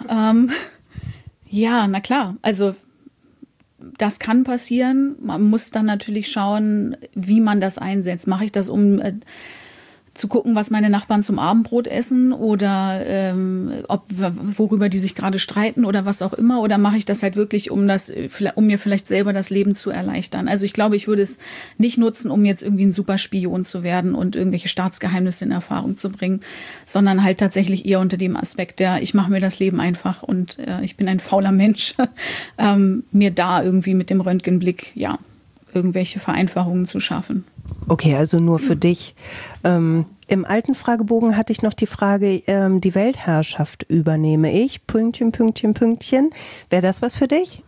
Ja, na klar. Also das kann passieren. Man muss dann natürlich schauen, wie man das einsetzt. Mache ich das, um zu gucken, was meine Nachbarn zum Abendbrot essen oder worüber die sich gerade streiten oder was auch immer, oder mache ich das halt wirklich, um mir vielleicht selber das Leben zu erleichtern. Also ich glaube, ich würde es nicht nutzen, um jetzt irgendwie ein Superspion zu werden und irgendwelche Staatsgeheimnisse in Erfahrung zu bringen, sondern halt tatsächlich eher unter dem Aspekt, ich mache mir das Leben einfach und ich bin ein fauler Mensch, mir da irgendwie mit dem Röntgenblick, irgendwelche Vereinfachungen zu schaffen. Okay, also nur für dich. Im alten Fragebogen hatte ich noch die Frage, die Weltherrschaft übernehme ich, Pünktchen, Pünktchen, Pünktchen. Wäre das was für dich?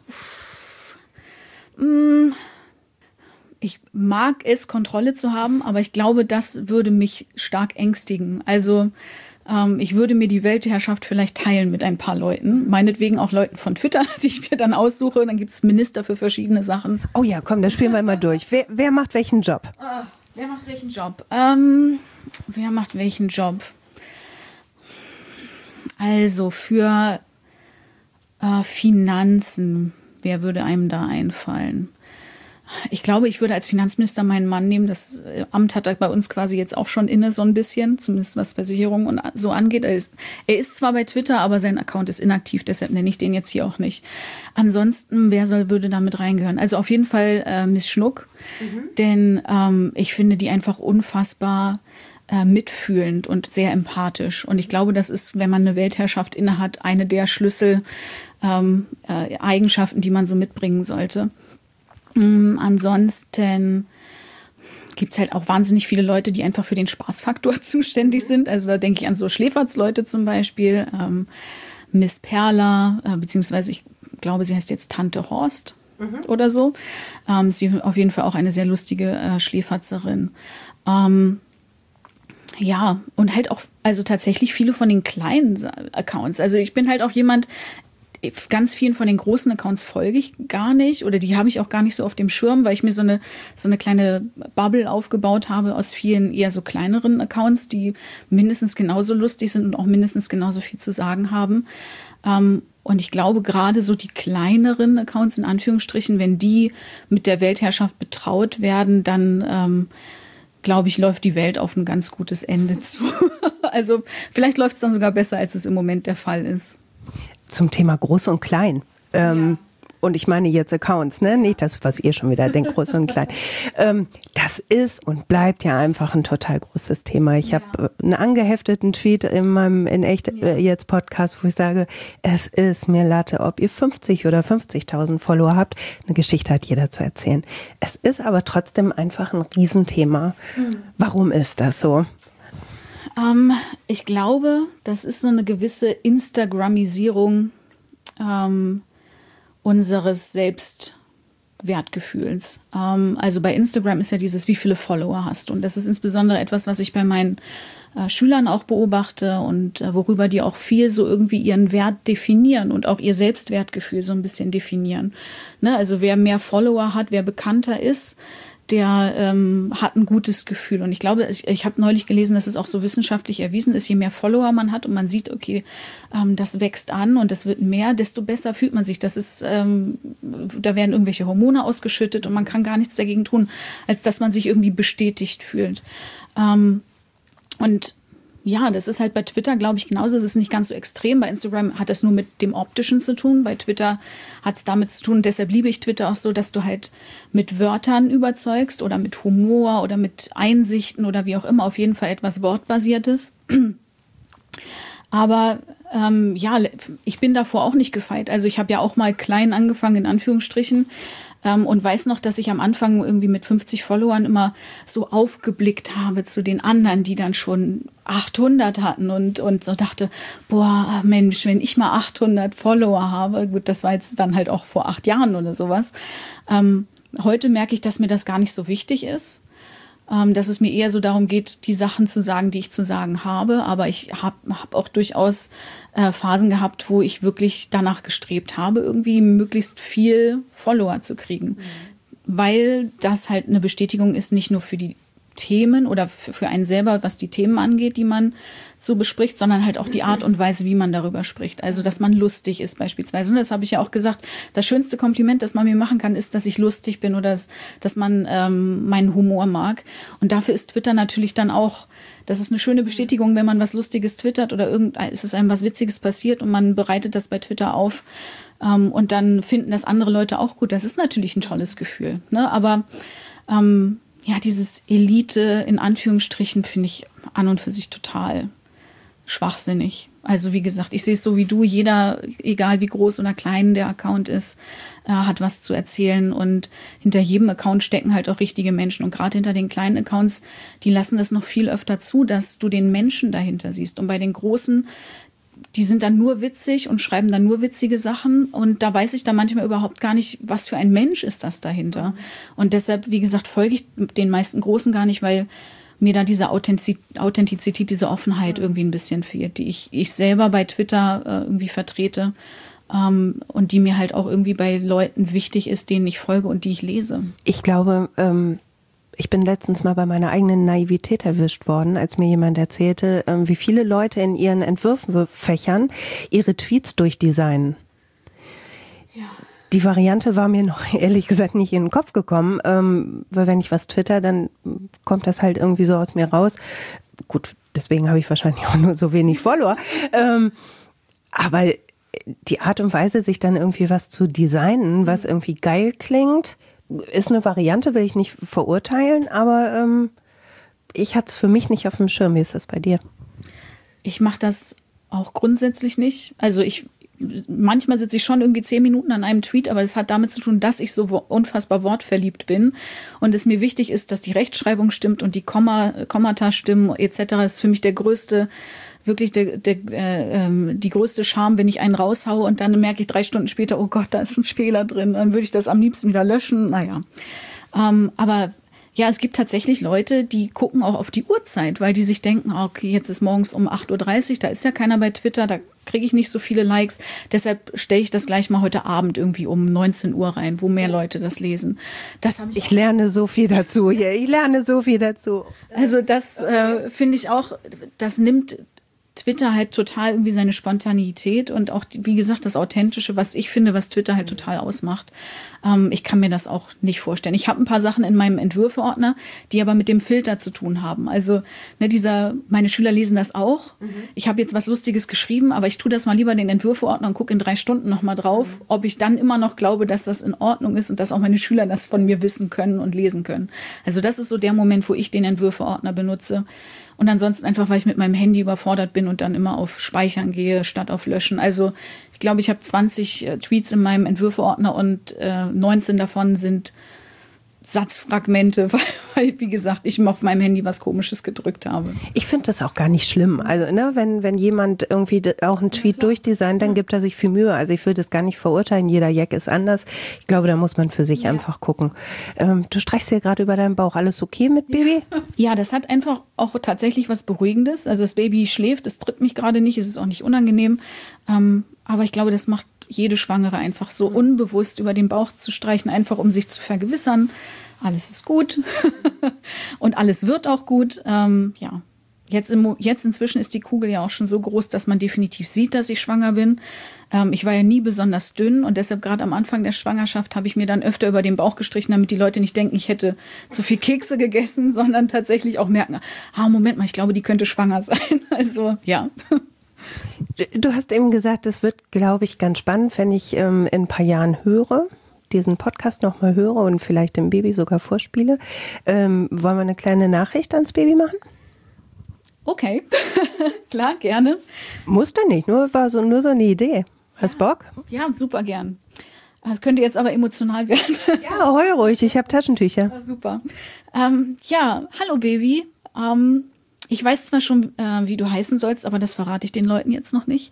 Ich mag es, Kontrolle zu haben, aber ich glaube, das würde mich stark ängstigen. Also ich würde mir die Weltherrschaft vielleicht teilen mit ein paar Leuten, meinetwegen auch Leuten von Twitter, die ich mir dann aussuche. Dann gibt es Minister für verschiedene Sachen. Oh ja, komm, das spielen wir mal durch. Wer macht welchen Job? Wer macht welchen Job? Wer macht welchen Job? Also für Finanzen, wer würde einem da einfallen? Ich glaube, ich würde als Finanzminister meinen Mann nehmen. Das Amt hat er bei uns quasi jetzt auch schon inne, so ein bisschen, zumindest was Versicherungen und so angeht. Er ist zwar bei Twitter, aber sein Account ist inaktiv, deshalb nenne ich den jetzt hier auch nicht. Ansonsten, würde da mit reingehören? Also auf jeden Fall Miss Schnuck, denn ich finde die einfach unfassbar mitfühlend und sehr empathisch. Und ich glaube, das ist, wenn man eine Weltherrschaft innehat, eine der Schlüssel Eigenschaften, die man so mitbringen sollte. Ansonsten gibt es halt auch wahnsinnig viele Leute, die einfach für den Spaßfaktor zuständig sind. Also da denke ich an so Schläferz-Leute zum Beispiel, Miss Perla, beziehungsweise ich glaube, sie heißt jetzt Tante Horst oder so. Sie ist auf jeden Fall auch eine sehr lustige Schläferzerin. Ja, und halt auch, also tatsächlich viele von den kleinen Accounts. Also ich bin halt auch jemand, ganz vielen von den großen Accounts folge ich gar nicht oder die habe ich auch gar nicht so auf dem Schirm, weil ich mir so eine kleine Bubble aufgebaut habe aus vielen eher so kleineren Accounts, die mindestens genauso lustig sind und auch mindestens genauso viel zu sagen haben. Und ich glaube, gerade so die kleineren Accounts in Anführungsstrichen, wenn die mit der Weltherrschaft betraut werden, dann glaube ich, läuft die Welt auf ein ganz gutes Ende zu. Also vielleicht läuft es dann sogar besser, als es im Moment der Fall ist. Zum Thema groß und klein. Und ich meine jetzt Accounts, ne? Nicht das, was ihr schon wieder denkt, groß und klein. Das ist und bleibt ja einfach ein total großes Thema. Ich habe einen angehefteten Tweet in meinem in echt jetzt Podcast, wo ich sage, es ist mir Latte, ob ihr 50 oder 50.000 Follower habt. Eine Geschichte hat jeder zu erzählen. Es ist aber trotzdem einfach ein Riesenthema. Warum ist das so? Ich glaube, das ist so eine gewisse Instagramisierung unseres Selbstwertgefühls. Also bei Instagram ist ja dieses, wie viele Follower hast du. Und das ist insbesondere etwas, was ich bei meinen Schülern auch beobachte und worüber die auch viel so irgendwie ihren Wert definieren und auch ihr Selbstwertgefühl so ein bisschen definieren. Ne? Also wer mehr Follower hat, wer bekannter ist, der hat ein gutes Gefühl. Und ich glaube, ich habe neulich gelesen, dass es auch so wissenschaftlich erwiesen ist, je mehr Follower man hat und man sieht, okay, das wächst an und das wird mehr, desto besser fühlt man sich. Das ist, da werden irgendwelche Hormone ausgeschüttet und man kann gar nichts dagegen tun, als dass man sich irgendwie bestätigt fühlt. Und ja, das ist halt bei Twitter, glaube ich, genauso. Es ist nicht ganz so extrem. Bei Instagram hat das nur mit dem Optischen zu tun. Bei Twitter hat es damit zu tun. Deshalb liebe ich Twitter auch so, dass du halt mit Wörtern überzeugst oder mit Humor oder mit Einsichten oder wie auch immer. Auf jeden Fall etwas Wortbasiertes. Aber ja, ich bin davor auch nicht gefeit. Also ich habe ja auch mal klein angefangen, in Anführungsstrichen. Und weiß noch, dass ich am Anfang irgendwie mit 50 Followern immer so aufgeblickt habe zu den anderen, die dann schon 800 hatten und so dachte, boah, Mensch, wenn ich mal 800 Follower habe, gut, das war jetzt dann halt auch vor 8 Jahren oder sowas. Heute merke ich, dass mir das gar nicht so wichtig ist. Dass es mir eher so darum geht, die Sachen zu sagen, die ich zu sagen habe. Aber ich hab auch durchaus Phasen gehabt, wo ich wirklich danach gestrebt habe, irgendwie möglichst viel Follower zu kriegen. Weil das halt eine Bestätigung ist, nicht nur für die Themen oder für einen selber, was die Themen angeht, die man so bespricht, sondern halt auch die Art und Weise, wie man darüber spricht. Also, dass man lustig ist beispielsweise. Und das habe ich ja auch gesagt, das schönste Kompliment, das man mir machen kann, ist, dass ich lustig bin oder dass man meinen Humor mag. Und dafür ist Twitter natürlich dann auch, das ist eine schöne Bestätigung, wenn man was Lustiges twittert oder ist es einem was Witziges passiert und man bereitet das bei Twitter auf und dann finden das andere Leute auch gut. Das ist natürlich ein tolles Gefühl. Ne? Aber ja, dieses Elite in Anführungsstrichen finde ich an und für sich total schwachsinnig. Also wie gesagt, ich sehe es so wie du, jeder, egal wie groß oder klein der Account ist, hat was zu erzählen und hinter jedem Account stecken halt auch richtige Menschen und gerade hinter den kleinen Accounts, die lassen das noch viel öfter zu, dass du den Menschen dahinter siehst und bei den großen, die sind dann nur witzig und schreiben dann nur witzige Sachen und da weiß ich dann manchmal überhaupt gar nicht, was für ein Mensch ist das dahinter. Und deshalb, wie gesagt, folge ich den meisten Großen gar nicht, weil mir da diese Authentizität, diese Offenheit irgendwie ein bisschen fehlt, die ich selber bei Twitter irgendwie vertrete und die mir halt auch irgendwie bei Leuten wichtig ist, denen ich folge und die ich lese. Ich glaube, ich bin letztens mal bei meiner eigenen Naivität erwischt worden, als mir jemand erzählte, wie viele Leute in ihren Entwürfenfächern ihre Tweets durchdesignen. Ja. Die Variante war mir noch ehrlich gesagt nicht in den Kopf gekommen, weil wenn ich was twitter, dann kommt das halt irgendwie so aus mir raus. Gut, deswegen habe ich wahrscheinlich auch nur so wenig Follower. Aber die Art und Weise, sich dann irgendwie was zu designen, was irgendwie geil klingt, ist eine Variante, will ich nicht verurteilen, aber ich hatte es für mich nicht auf dem Schirm. Wie ist das bei dir? Ich mache das auch grundsätzlich nicht. Also manchmal sitze ich schon irgendwie 10 Minuten an einem Tweet, aber das hat damit zu tun, dass ich so unfassbar wortverliebt bin und es mir wichtig ist, dass die Rechtschreibung stimmt und die Kommata stimmen etc. Das ist für mich der größte, wirklich die größte Scham, wenn ich einen raushaue und dann merke ich 3 Stunden später, oh Gott, da ist ein Fehler drin, dann würde ich das am liebsten wieder löschen. Naja, aber ja, es gibt tatsächlich Leute, die gucken auch auf die Uhrzeit, weil die sich denken, okay, jetzt ist morgens um 8:30 Uhr, da ist ja keiner bei Twitter, da kriege ich nicht so viele Likes. Deshalb stelle ich das gleich mal heute Abend irgendwie um 19 Uhr rein, wo mehr Leute das lesen. Ich lerne so viel dazu. Ja, ich lerne so viel dazu. Also das finde ich auch, das nimmt Twitter halt total irgendwie seine Spontanität und auch, wie gesagt, das Authentische, was ich finde, was Twitter halt total ausmacht. Ich kann mir das auch nicht vorstellen. Ich habe ein paar Sachen in meinem Entwürfe-Ordner, die aber mit dem Filter zu tun haben. Also meine Schüler lesen das auch. Ich habe jetzt was Lustiges geschrieben, aber ich tue das mal lieber in den Entwürfe-Ordner und gucke in 3 Stunden nochmal drauf, ob ich dann immer noch glaube, dass das in Ordnung ist und dass auch meine Schüler das von mir wissen können und lesen können. Also das ist so der Moment, wo ich den Entwürfe-Ordner benutze. Und ansonsten einfach, weil ich mit meinem Handy überfordert bin und dann immer auf Speichern gehe, statt auf Löschen. Also ich glaube, ich habe 20 Tweets in meinem Entwürfe-Ordner und 19 davon sind Satzfragmente, weil, wie gesagt, ich auf meinem Handy was Komisches gedrückt habe. Ich finde das auch gar nicht schlimm. Also, wenn jemand irgendwie auch einen Tweet durchdesignt, dann gibt er sich viel Mühe. Also ich will das gar nicht verurteilen. Jeder Jack ist anders. Ich glaube, da muss man für sich einfach gucken. Du streichst dir gerade über deinen Bauch. Alles okay mit Baby? Ja, das hat einfach auch tatsächlich was Beruhigendes. Also das Baby schläft, es tritt mich gerade nicht, es ist auch nicht unangenehm. Aber ich glaube, das macht jede Schwangere einfach so unbewusst über den Bauch zu streichen, einfach um sich zu vergewissern, alles ist gut und alles wird auch gut. Ja, jetzt inzwischen ist die Kugel ja auch schon so groß, dass man definitiv sieht, dass ich schwanger bin. Ich war ja nie besonders dünn und deshalb gerade am Anfang der Schwangerschaft habe ich mir dann öfter über den Bauch gestrichen, damit die Leute nicht denken, ich hätte zu viel Kekse gegessen, sondern tatsächlich auch merken, Moment mal, ich glaube, die könnte schwanger sein. Also, ja. Du hast eben gesagt, es wird, glaube ich, ganz spannend, wenn ich in ein paar Jahren diesen Podcast nochmal höre und vielleicht dem Baby sogar vorspiele. Wollen wir eine kleine Nachricht ans Baby machen? Okay, klar, gerne. Muss dann nicht, nur so eine Idee. Hast Bock? Ja, super gern. Das könnte jetzt aber emotional werden. Ja, heul ruhig, ich habe Taschentücher. Ja, super. Ja, hallo Baby. Ich weiß zwar schon, wie du heißen sollst, aber das verrate ich den Leuten jetzt noch nicht.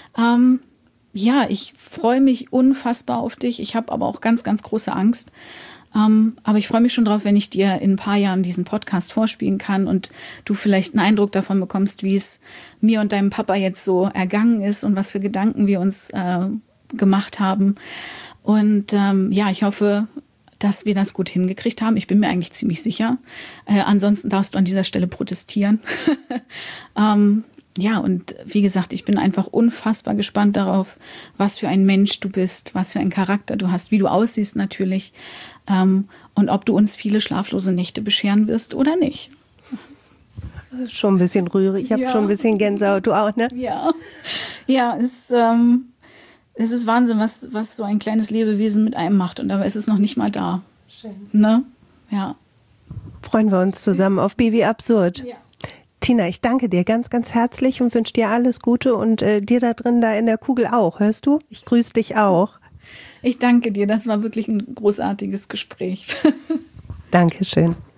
Ja, ich freue mich unfassbar auf dich. Ich habe aber auch ganz, ganz große Angst. Aber ich freue mich schon drauf, wenn ich dir in ein paar Jahren diesen Podcast vorspielen kann und du vielleicht einen Eindruck davon bekommst, wie es mir und deinem Papa jetzt so ergangen ist und was für Gedanken wir uns gemacht haben. Und ja, ich hoffe, dass wir das gut hingekriegt haben. Ich bin mir eigentlich ziemlich sicher. Ansonsten darfst du an dieser Stelle protestieren. Ja, und wie gesagt, ich bin einfach unfassbar gespannt darauf, was für ein Mensch du bist, was für einen Charakter du hast, wie du aussiehst natürlich und ob du uns viele schlaflose Nächte bescheren wirst oder nicht. Schon ein bisschen rührig, ich habe schon ein bisschen Gänsehaut, du auch, ne? Ja, es ist Wahnsinn, was so ein kleines Lebewesen mit einem macht und dabei ist es noch nicht mal da. Schön. Ne? Ja. Freuen wir uns zusammen auf Baby Absurd. Ja. Tina, ich danke dir ganz, ganz herzlich und wünsche dir alles Gute und dir da drin, da in der Kugel auch. Hörst du? Ich grüße dich auch. Ich danke dir. Das war wirklich ein großartiges Gespräch. Dankeschön.